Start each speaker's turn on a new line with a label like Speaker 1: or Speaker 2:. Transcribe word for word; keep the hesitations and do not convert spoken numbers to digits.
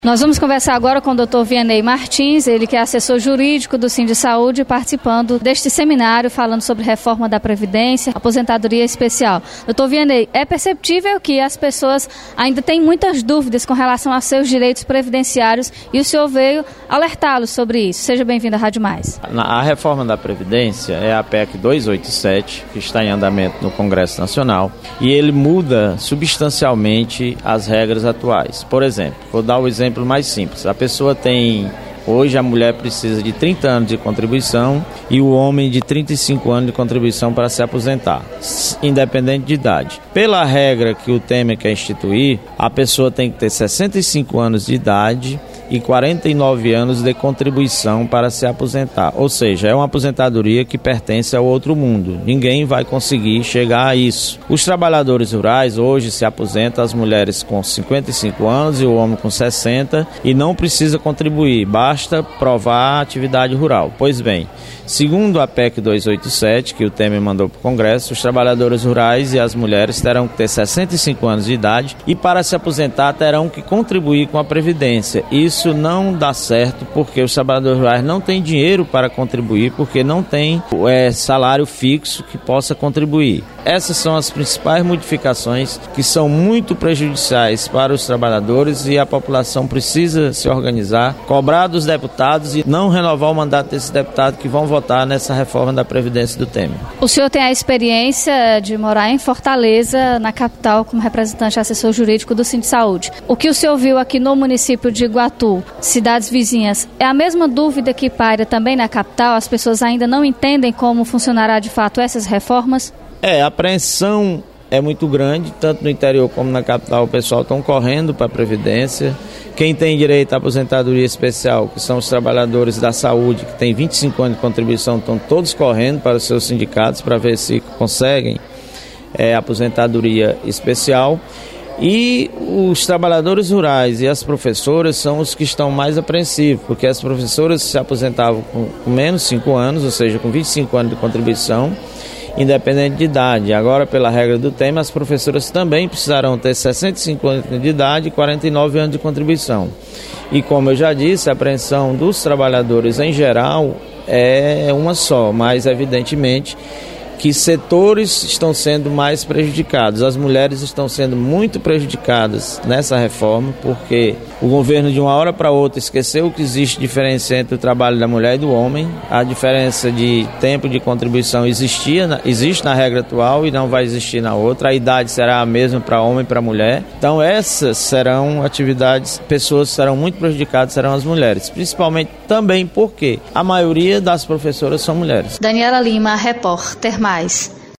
Speaker 1: Nós vamos conversar agora com o doutor Vianney Martins, ele que é assessor jurídico do Sindsaúde, participando deste seminário falando sobre reforma da Previdência, aposentadoria especial. doutor Vianney, é perceptível que as pessoas ainda têm muitas dúvidas com relação aos seus direitos previdenciários e o senhor veio alertá-los sobre isso. Seja bem-vindo à Rádio Mais.
Speaker 2: A reforma da Previdência é a P E C duzentos e oitenta e sete, que está em andamento no Congresso Nacional, e ele muda substancialmente as regras atuais. Por exemplo, vou dar o exemplo mais simples. A pessoa tem, hoje a mulher precisa de trinta anos de contribuição e o homem de trinta e cinco anos de contribuição para se aposentar, independente de idade. Pela regra que o Temer quer instituir, a pessoa tem que ter sessenta e cinco anos de idade e quarenta e nove anos de contribuição para se aposentar. Ou seja, é uma aposentadoria que pertence ao outro mundo. Ninguém vai conseguir chegar a isso. Os trabalhadores rurais hoje se aposentam, as mulheres com cinquenta e cinco anos e o homem com sessenta, e não precisa contribuir, basta provar a atividade rural. Pois bem, segundo a P E C duzentos e oitenta e sete, que o Temer mandou para o Congresso, os trabalhadores rurais e as mulheres terão que ter sessenta e cinco anos de idade e para se aposentar terão que contribuir com a Previdência. Isso Isso não dá certo porque os trabalhadores rurais não têm dinheiro para contribuir, porque não tem é, salário fixo que possa contribuir. Essas são as principais modificações que são muito prejudiciais para os trabalhadores, e a população precisa se organizar, cobrar dos deputados e não renovar o mandato desses deputados que vão votar nessa reforma da Previdência do Temer.
Speaker 1: O senhor tem a experiência de morar em Fortaleza, na capital, como representante assessor jurídico do Sindsaúde. O que o senhor viu aqui no município de Iguatu, cidades vizinhas, é a mesma dúvida que paira também na capital? As pessoas ainda não entendem como funcionará de fato essas reformas? É, a
Speaker 2: apreensão é muito grande, tanto no interior como na capital. O pessoal estão correndo para a Previdência. Quem tem direito à aposentadoria especial, que são os trabalhadores da saúde, que têm vinte e cinco anos de contribuição, estão todos correndo para os seus sindicatos para ver se conseguem é, aposentadoria especial. E os trabalhadores rurais e as professoras são os que estão mais apreensivos, porque as professoras se aposentavam com menos de cinco anos, ou seja, com vinte e cinco anos de contribuição, independente de idade. Agora, pela regra do Temer, as professoras também precisarão ter sessenta e cinco anos de idade e quarenta e nove anos de contribuição. E como eu já disse, a apreensão dos trabalhadores em geral é uma só, mas evidentemente que setores estão sendo mais prejudicados. As mulheres estão sendo muito prejudicadas nessa reforma, porque o governo de uma hora para outra esqueceu que existe diferença entre o trabalho da mulher e do homem. A diferença de tempo de contribuição existia, existe na regra atual e não vai existir na outra. A idade será a mesma para homem e para mulher. Então essas serão atividades, pessoas que serão muito prejudicadas serão as mulheres, principalmente também porque a maioria das professoras são mulheres.
Speaker 1: Daniela Lima, repórter Mais.